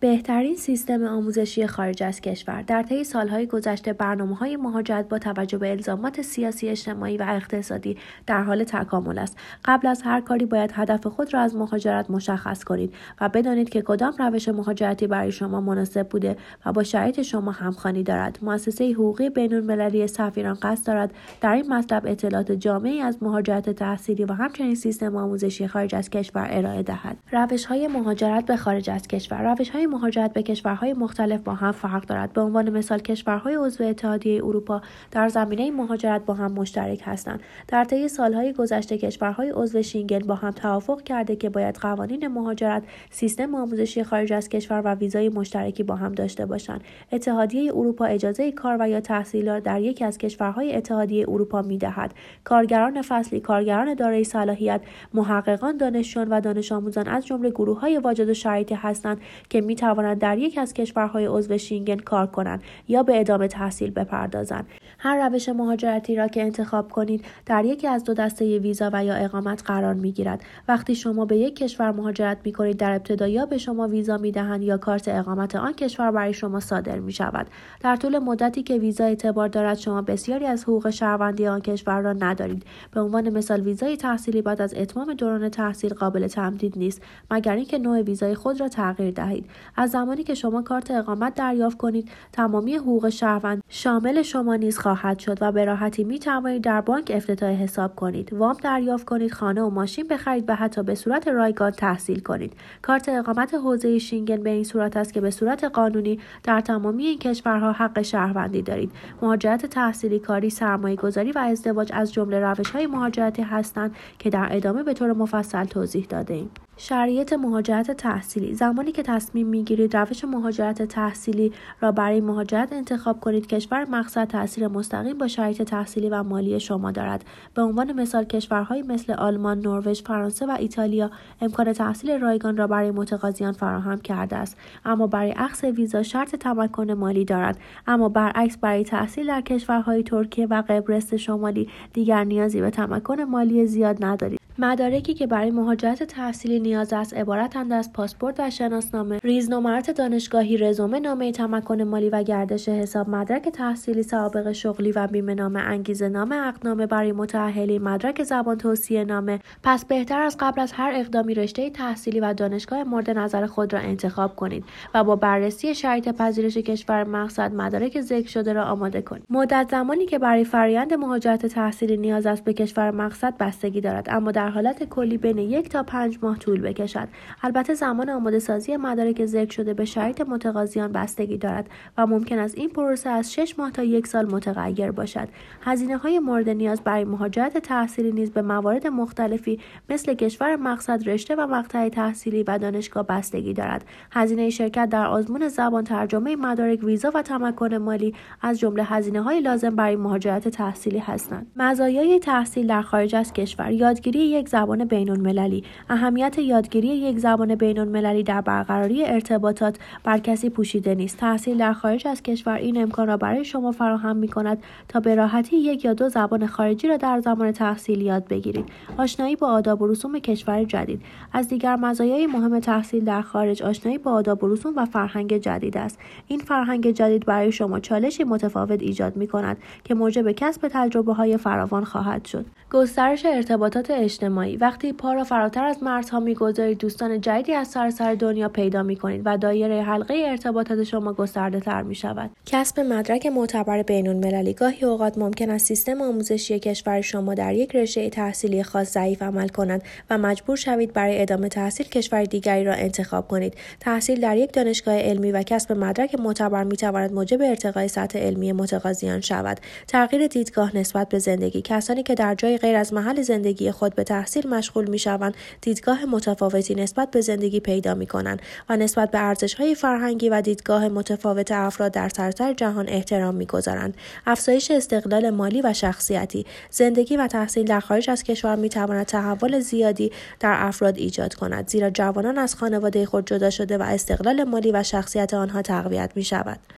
بهترین سیستم آموزشی خارج از کشور. در طی سالهای گذشته برنامه‌های مهاجرت با توجه به الزامات سیاسی، اجتماعی و اقتصادی در حال تکامل است. قبل از هر کاری باید هدف خود را از مهاجرت مشخص کنید و بدانید که کدام روش مهاجرتی برای شما مناسب بوده و با شرایط شما همخوانی دارد. مؤسسه حقوقی بین‌المللی سفیران قصد دارد در این مطلب اطلاعات جامعی از مهاجرت تحصیلی و همچنین سیستم آموزشی خارج از کشور ارائه دهد. روش‌های مهاجرت به خارج از کشور. روش‌های مهاجرت به کشورهای مختلف با هم فرق دارد. به عنوان مثال کشورهای عضو اتحادیه اروپا در زمینه مهاجرت با هم مشترک هستند. در طی سالهای گذشته کشورهای عضو شنگن با هم توافق کرده که باید قوانین مهاجرت، سیستم آموزشی خارج از کشور و ویزای مشترکی با هم داشته باشند. اتحادیه اروپا اجازه کار و یا تحصیل را در یکی از کشورهای اتحادیه اروپا می‌دهد. کارگران فصلی، کارگران دارای صلاحیت، محققان، دانشجویان و دانش آموزان از جمله گروه‌های واجد الشرایط هستند که می‌توانند در یک از کشورهای عضو شنگن کار کنند یا به ادامه تحصیل بپردازند. هر روش مهاجرتی را که انتخاب کنید در یکی از دو دسته ویزا و یا اقامت قرار می‌گیرد. وقتی شما به یک کشور مهاجرت می‌کنید در ابتدا یا به شما ویزا می‌دهند یا کارت اقامت آن کشور برای شما صادر می‌شود. در طول مدتی که ویزا اعتبار دارد شما بسیاری از حقوق شهروندی آن کشور را ندارید. به عنوان مثال ویزای تحصیلی بعد از اتمام دوران تحصیل قابل تمدید نیست مگر اینکه نوع ویزای خود را تغییر دهید. از زمانی که شما کارت اقامت دریافت کنید تمامی حقوق شهروند شامل شما نیز خواهد شد و به راحتی می توانید در بانک افتتاح حساب کنید، وام دریافت کنید، خانه و ماشین بخرید و حتی به صورت رایگان تحصیل کنید. کارت اقامت حوزه شنگن به این صورت است که به صورت قانونی در تمامی این کشورها حق شهروندی دارید. مهاجرت تحصیلی، کاری، سرمایه‌گذاری و ازدواج از جمله روش‌های مهاجرتی هستند که در ادامه به طور مفصل توضیح داده‌ایم. شرایط مهاجرت تحصیلی. زمانی که تصمیم میگیرید روش مهاجرت تحصیلی را برای مهاجرت انتخاب کنید کشور مقصد تاثیر مستقیم با شرایط تحصیلی و مالی شما دارد. به عنوان مثال کشورهایی مثل آلمان، نروژ، فرانسه و ایتالیا امکان تحصیل رایگان را برای متقاضیان فراهم کرده است، اما برای اخذ ویزا شرط تمکن مالی دارد. اما برعکس برای تحصیل در کشورهای ترکیه و قبرس شمالی دیگر نیازی به تمکن مالی زیاد ندارید. مدارکی که برای مهاجرت تحصیلی نیاز است عبارتند از پاسپورت و شناسنامه، ریزنمرات دانشگاهی، رزومه، نامه تمکن مالی و گردش حساب، مدرک تحصیلی، سوابق شغلی و بیمه‌نامه، انگیزه‌نامه، عقدنامه برای متأهلین، مدرک زبان توصیه‌نامه. پس بهتر از قبل از هر اقدامی رشته تحصیلی و دانشگاه مورد نظر خود را انتخاب کنید و با بررسی شرایط پذیرش کشور مقصد مدارک ذکر شده را آماده کنید. مدت زمانی که برای فرآیند مهاجرت تحصیلی نیاز است به کشور مقصد بستگی دارد، اما در حالت کلی بین 1 تا 5 ماه طول بکشد. البته زمان آماده سازی مدارک ذکر شده به شرایط متقاضیان بستگی دارد و ممکن است این پروسه از 6 ماه تا 1 سال متغیر باشد. هزینه‌های مورد نیاز برای مهاجرت تحصیلی نیز به موارد مختلفی مثل کشور مقصد، رشته و مقطع تحصیلی و دانشگاه بستگی دارد. هزینه شرکت در آزمون زبان، ترجمه مدارک، ویزا و تمکن مالی از جمله هزینه‌های لازم برای مهاجرت تحصیلی هستند. مزایای تحصیل در خارج از کشور. یادگیری یک زبان بین‌المللی. اهمیت یادگیری یک زبان بین‌المللی در برقراری ارتباطات بر کسی پوشیده نیست. تحصیل در خارج از کشور این امکان را برای شما فراهم می‌کند تا به راحتی 1 یا 2 زبان خارجی را در زمان تحصیل یاد بگیرید. آشنایی با آداب و رسوم کشور جدید. از دیگر مزایای مهم تحصیل در خارج آشنایی با آداب و رسوم و فرهنگ جدید است. این فرهنگ جدید برای شما چالشی متفاوت ایجاد می‌کند که موجب کسب تجربه‌های فراوان خواهد شد. گسترش ارتباطات اجتماعی. وقتی پا را فراتر از مرزها می‌گذارید دوستان جدیدی از سراسر دنیا پیدا می‌کنید و دایره حلقه ارتباطات شما گسترده‌تر می‌شود. کسب مدرک معتبر بین‌المللی. گاهی اوقات ممکن است سیستم آموزشی کشور شما در یک رشته تحصیلی خاص ضعیف عمل کند و مجبور شوید برای ادامه تحصیل کشور دیگری را انتخاب کنید. تحصیل در یک دانشگاه علمی و کسب مدرک معتبر می‌تواند موجب ارتقای سطح علمی متقاضیان شود. تغییر دیدگاه نسبت به زندگی. کسانی که در جای غیر از محل زندگی خود به تحصیل مشغول می‌شوند، دیدگاه متفاوتی نسبت به زندگی پیدا می‌کنند و نسبت به ارزش‌های فرهنگی و دیدگاه متفاوت افراد در سراسر جهان احترام می‌گذارند. افزایش استقلال مالی و شخصیتی. زندگی و تحصیل در خارج از کشور می‌تواند تحول زیادی در افراد ایجاد کند، زیرا جوانان از خانواده خود جدا شده و استقلال مالی و شخصیت آنها تقویت می‌شود.